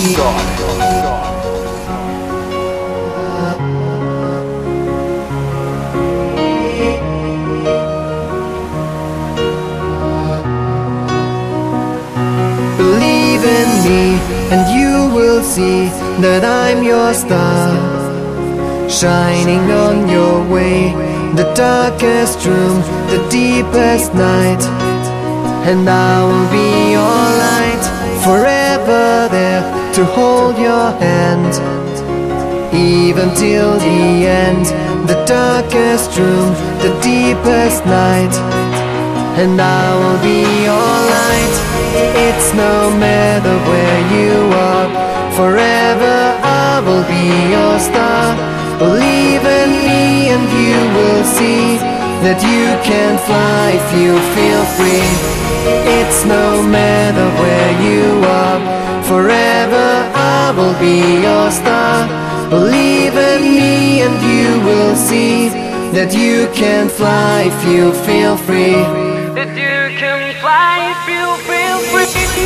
Believe in me and you will see that I'm your star, shining on your way, the darkest room, the deepest night. And I will be your light, forever there to hold your hand, even till the end, the darkest room, the deepest night. And I will be your light, it's no matter where you are, forever I will be your star. Believe in me and you will see that you can fly if you feel free. It's no matter where you are, forever I will be your star. Believe in me and you will see that you can fly if you feel free. That you can fly if you feel free.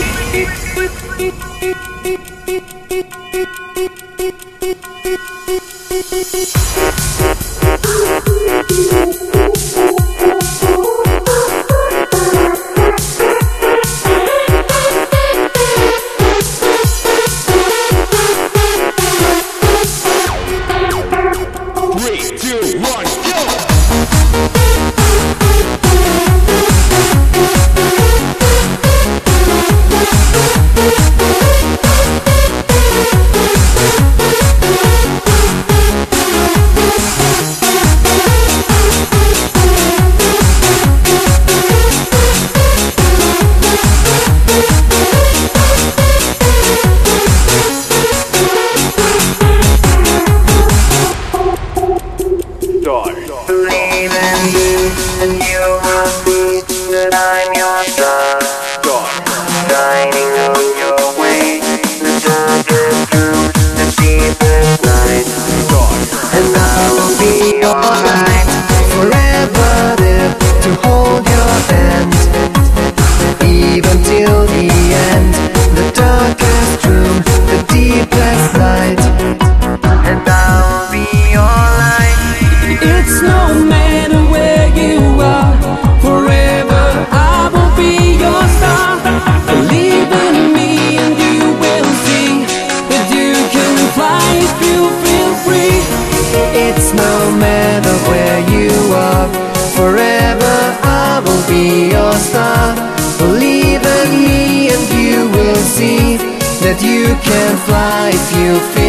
Believe in you and you will see that I'm your star, shining on your way, the darkest room, the deepest night. And I will be your light, forever there to hold your hand, even till the end, the darkest room, the deepest night. And I will be your light. It's no matter where you are, forever I will be your star. Believe in me and you will see that you can fly if you feel free. It's no matter where you are, forever I will be your star. Believe in me and you will see that you can fly if you feel